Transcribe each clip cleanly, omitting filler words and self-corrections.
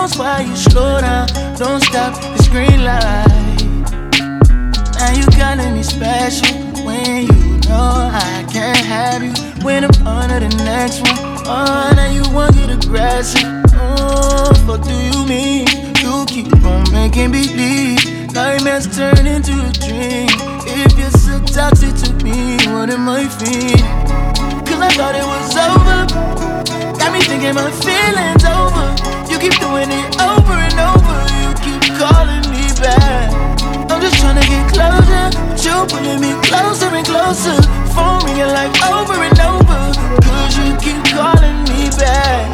knows why you slow down. Don't stop, it's green light. Now you calling me special when you know I can't have you. When I'm under the next one, oh, now you want to get aggressive. Oh, what do you mean? You keep on making believe nightmares turn into a dream. If you're so toxic to me, what am I feeling? Cause I thought it was over. Got me thinking my feelings over. You keep doing it over and over. You keep calling me back. I'm just trying to get closer, but you pulling me closer and closer. Phone ringing like over and over. Cause you keep calling me back.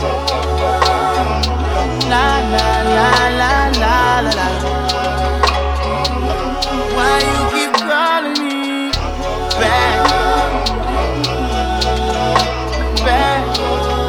La la la la la la la. Why you keep calling me back? Back.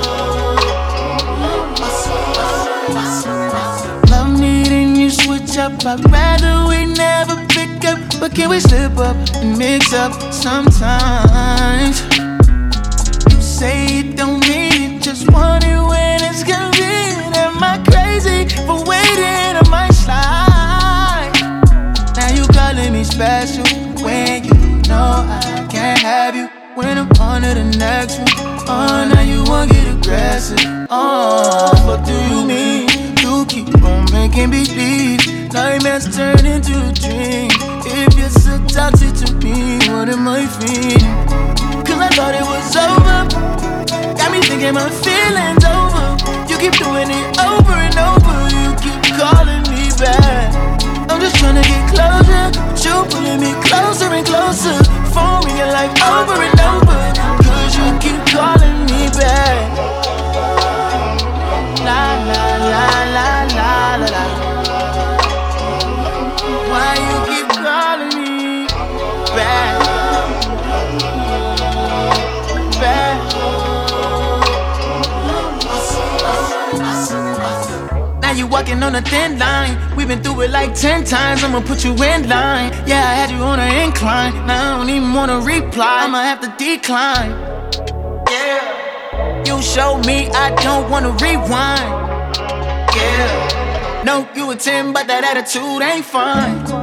Love needing you switch up. I'd rather we never pick up, but can we slip up and mix up sometimes? You say it don't mean it, just want it when it's convenient. Am I crazy for waiting? I might slide. Now you calling me special when you know I can't have you. When I'm on to the next one, oh, now you won't get aggressive. Oh, what do you mean? You keep on making believe nightmares turn into a dream. If you're so toxic to me, what am I feeling? Cause I thought it was over. Got me thinking my feelings over. You keep doing it over and over. You keep calling me back. I'm just trying to get closer, but you pulling me closer and closer. Phone ringing like over and over. Cause you keep calling me back. La la la la la la la. Why you keep calling me back? Back. Now you walking on a thin line. We've been through it like 10 times. I'ma put you in line. Yeah, I had you on an incline. Now I don't even wanna reply. I'ma have to decline. Yeah. You showed me I don't wanna rewind. Yeah. No, you a 10, but that attitude ain't fine.